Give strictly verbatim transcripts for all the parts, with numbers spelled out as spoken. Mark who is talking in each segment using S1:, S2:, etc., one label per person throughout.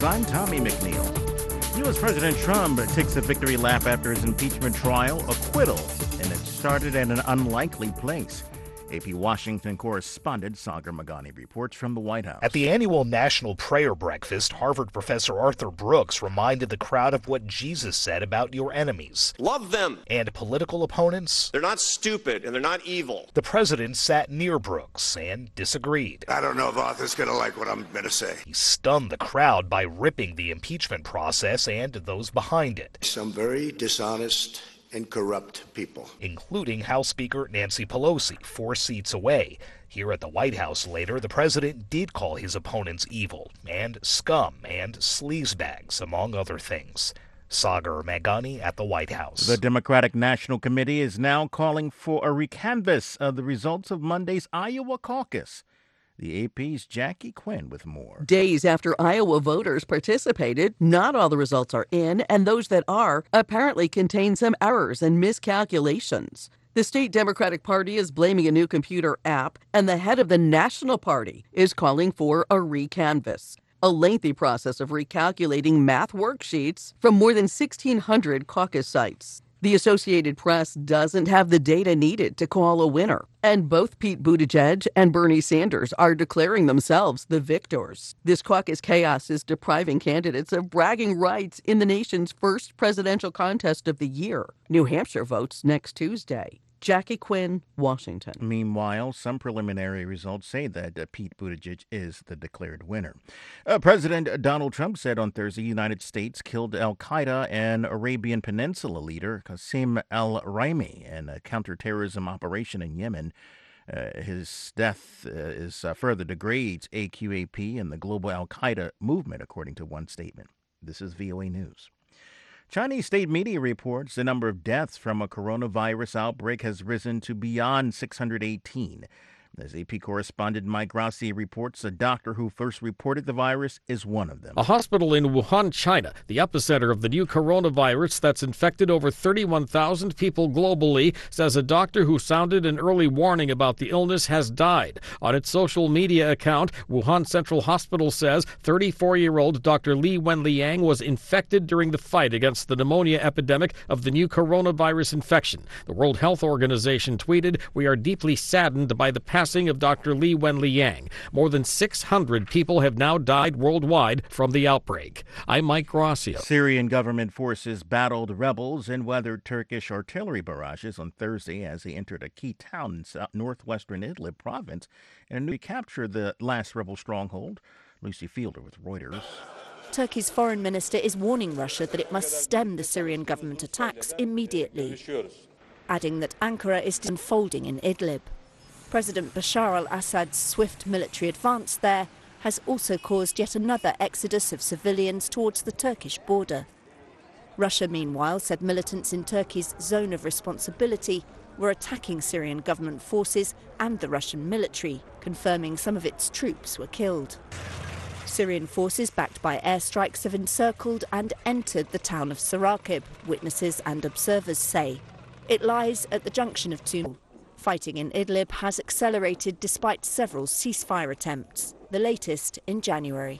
S1: I'm Tommy McNeil. U S. President Trump takes a victory lap after his impeachment trial, acquittal, and it started at an unlikely place. A P Washington correspondent Sagar Meghani reports from the White House.
S2: At the annual National Prayer Breakfast, Harvard professor Arthur Brooks reminded the crowd of what Jesus said about your enemies.
S3: Love them.
S2: And political opponents.
S3: They're not stupid and they're not evil.
S2: The president sat near Brooks and disagreed.
S4: I don't know if Arthur's going to like what I'm going to say.
S2: He stunned the crowd by ripping the impeachment process and those behind it.
S4: Some very dishonest and corrupt people,
S2: including House Speaker Nancy Pelosi, four seats away. Here at the White House later, the president did call his opponents evil and scum and sleazebags, among other things. Sagar Meghani at the White House.
S1: The Democratic National Committee is now calling for a recanvass of the results of Monday's Iowa caucus. The A P's Jackie Quinn with more.
S5: Days after Iowa voters participated, not all the results are in, and those that are apparently contain some errors and miscalculations. The state Democratic Party is blaming a new computer app, and the head of the National Party is calling for a recanvass, a lengthy process of recalculating math worksheets from more than sixteen hundred caucus sites. The Associated Press doesn't have the data needed to call a winner, and both Pete Buttigieg and Bernie Sanders are declaring themselves the victors. This caucus chaos is depriving candidates of bragging rights in the nation's first presidential contest of the year. New Hampshire votes next Tuesday. Jackie Quinn, Washington.
S1: Meanwhile, some preliminary results say that uh, Pete Buttigieg is the declared winner. Uh, President Donald Trump said on Thursday the United States killed al-Qaeda and Arabian Peninsula leader Qasem al-Rimi in a counterterrorism operation in Yemen. Uh, his death uh, is uh, further degrades A Q A P and the global al-Qaeda movement, according to one statement. This is V O A News. Chinese state media reports the number of deaths from a coronavirus outbreak has risen to beyond six hundred eighteen. As A P correspondent Mike Rossi reports, a doctor who first reported the virus is one of them.
S6: A hospital in Wuhan, China, the epicenter of the new coronavirus that's infected over thirty-one thousand people globally, says a doctor who sounded an early warning about the illness has died. On its social media account, Wuhan Central Hospital says thirty-four-year-old Doctor Li Wenliang was infected during the fight against the pneumonia epidemic of the new coronavirus infection. The World Health Organization tweeted, "We are deeply saddened by the passing of Doctor Li Wenliang. More than six hundred people have now died worldwide from the outbreak." I'm Mike Rossio.
S1: Syrian government forces battled rebels and weathered Turkish artillery barrages on Thursday as they entered a key town in south- northwestern Idlib province and recaptured the last rebel stronghold. Lucy Fielder with Reuters.
S7: Turkey's foreign minister is warning Russia that it must stem the Syrian government attacks immediately, adding that Ankara is unfolding in Idlib. President Bashar al-Assad's swift military advance there has also caused yet another exodus of civilians towards the Turkish border. Russia, meanwhile, said militants in Turkey's zone of responsibility were attacking Syrian government forces and the Russian military, confirming some of its troops were killed. Syrian forces, backed by airstrikes, have encircled and entered the town of Sarakib, witnesses and observers say. It lies at the junction of two. Fighting in Idlib has accelerated despite several ceasefire attempts, the latest in January.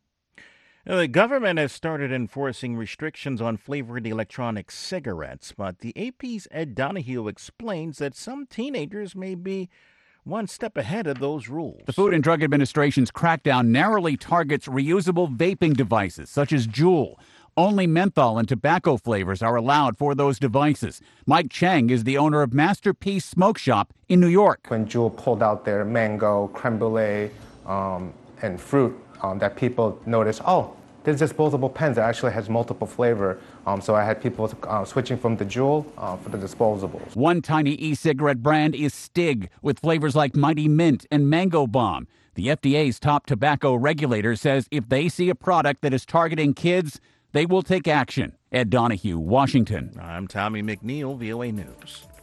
S1: Now, the government has started enforcing restrictions on flavored electronic cigarettes, but the A P's Ed Donahue explains that some teenagers may be one step ahead of those rules.
S8: The Food and Drug Administration's crackdown narrowly targets reusable vaping devices such as Juul. Only menthol and tobacco flavors are allowed for those devices. Mike Chang is the owner of Masterpiece Smoke Shop in New York.
S9: When Juul pulled out their mango, creme brulee, um, and fruit, um, that people noticed, oh, there's disposable pens that actually has multiple flavor. Um, so I had people uh, switching from the Juul uh, for the disposables.
S8: One tiny e-cigarette brand is Stig, with flavors like Mighty Mint and Mango Bomb. The F D A's top tobacco regulator says if they see a product that is targeting kids, they will take action. Ed Donahue, Washington.
S1: I'm Tommy McNeil, V O A News.